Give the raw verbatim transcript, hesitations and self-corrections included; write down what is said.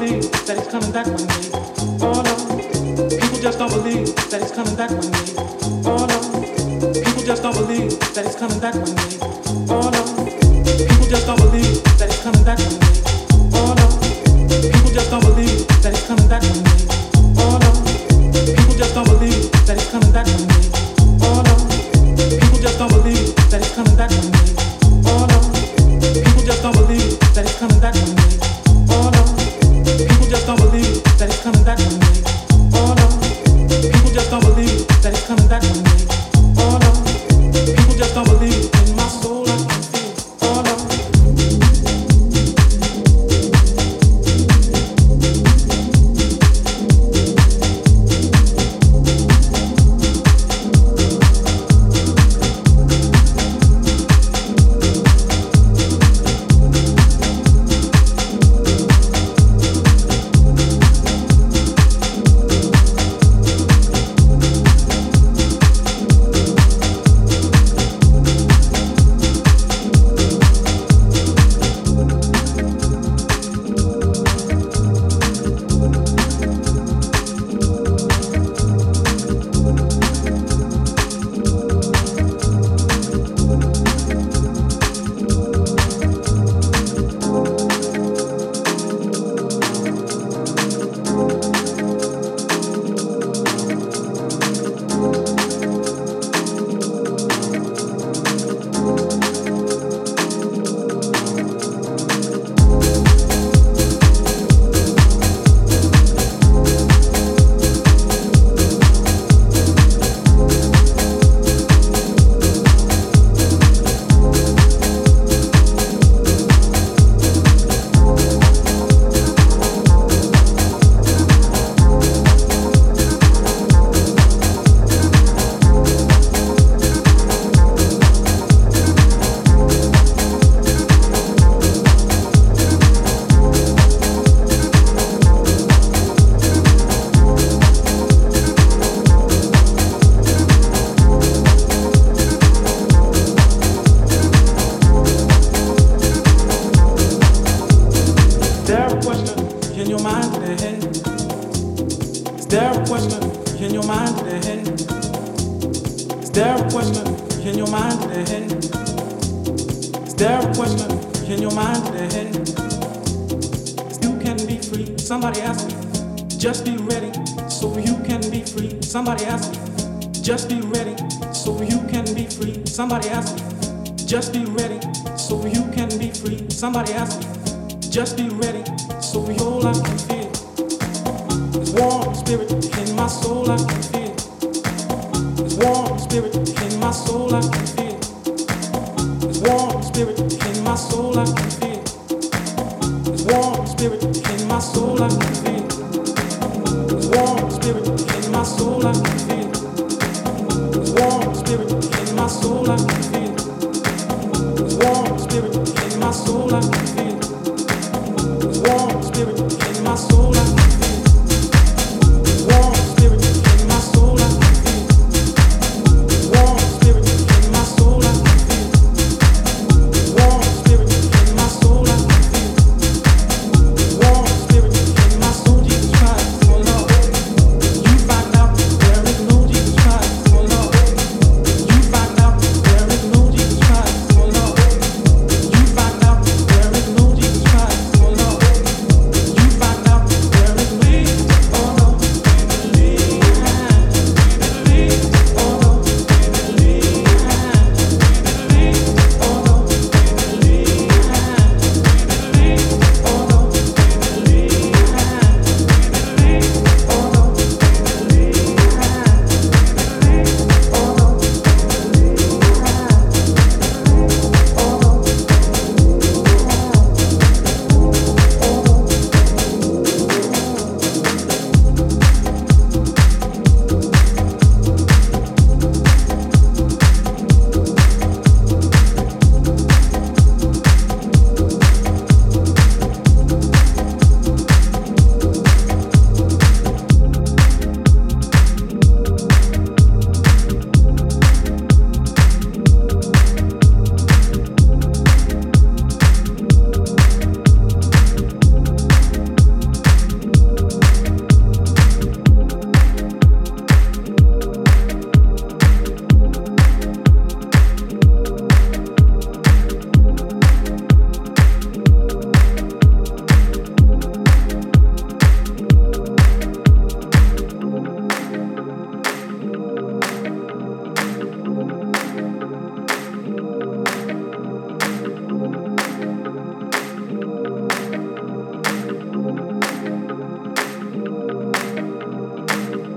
believe that he's coming back one day. Oh no, people just don't believe that he's coming back one day. Oh no, people just don't believe that he's coming back one day. Oh no, people just don't believe that he's coming back one day. Oh no, people just don't believe that he's coming back one day. Oh no, people just don't believe that he's coming back one day. Oh no, people just don't believe that he's coming back one day. Oh no, people just don't believe that he's coming back one day. Oh no, people just don't believe that he's coming back one day. Oh no, people just don't believe that he's coming back one day. Oh no, people just don't believe in my soul I can feel. Oh no. Somebody asked me, just be ready so you can be free. Somebody asked me, just be ready so you can be free. Somebody asked me, just be ready so you can be free. Somebody asked me, just be ready so your life can feel. This warm spirit in my soul I can feel.